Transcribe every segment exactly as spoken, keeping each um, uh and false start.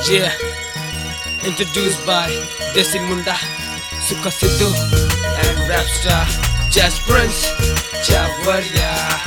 Yeah, introduced by Desi Munda, Sukha Sidhu, and rap star Jazz Prince, Javaria.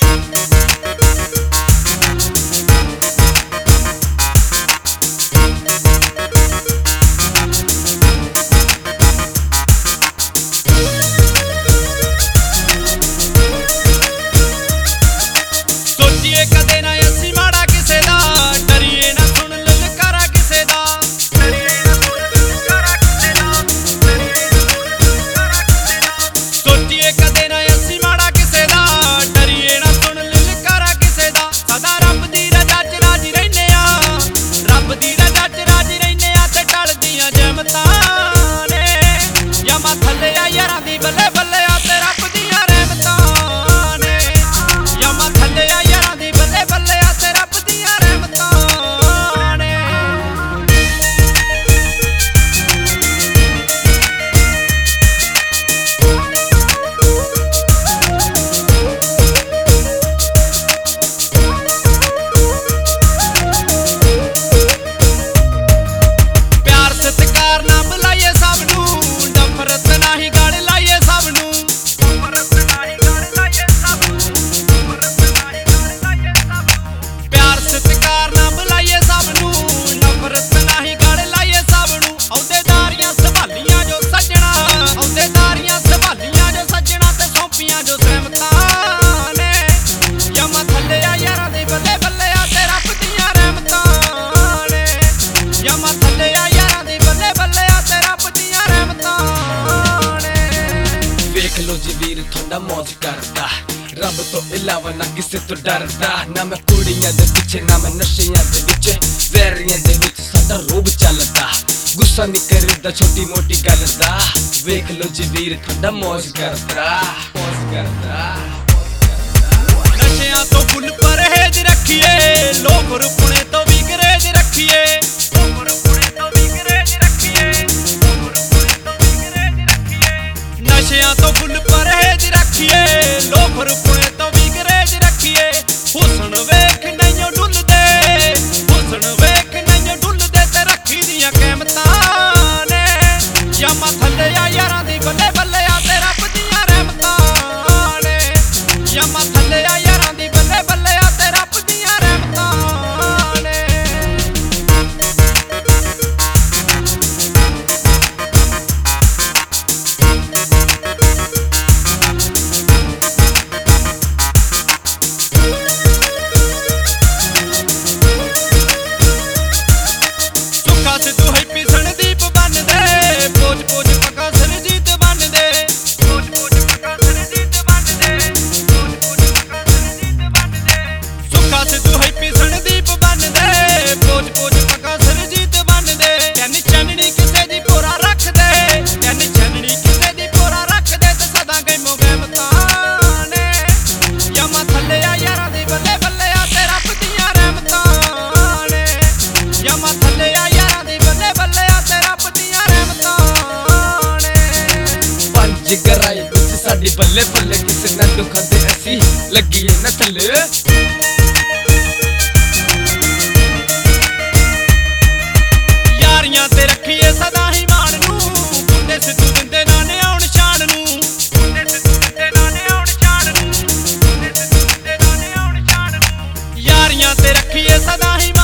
थोड़ा मौज करता रब तो इलावा ना किसे तो डरदा ना मैं कुड़ियां दे पिछे ना मैं नशियां दे विच वैरियां दे विच साडा रोब चलदा गुस्सा नहीं करदा छोटी मोटी गल दा वेख लो जी वीर थोड़ा मौज करदा मौज करदा नशियां तो फुल परहेज रखिए लोग रुपने तो भी गरेज रखिए लोग रुपने तो भी गरेज रखिए लोग रुपने तो भी गरेज रखिए नशियां तो फुल परहेज रखिए लोग रुपने तो भी गरेज रखिए हुस्न वेख नहीं डुलदे हुस्न वेख नहीं डुलदे ते रखी दियां कहमतां ने यामा थल्ले आ यारां दी बल्ले बल्ले आ ते रब दियां रहमतां ने यामा थल्ले आ यारां दी बल्ले बल्ले आ ते रब दियां रहमतां ने जिगराई बिच साडी बल्ले बल्ले किसे ना दुखां ते असी लगिए ना थल्ले यारियां ते रखिए सदा ही मान नू बुंदे सिद्धू दिंदे नाने आउण शान नू बुंदे सिद्धू दिंदे नाने आउण शान नू बुंदे सिद्धू दिंदे नाने आउण शान नू यारियां ते रखिए सदा ही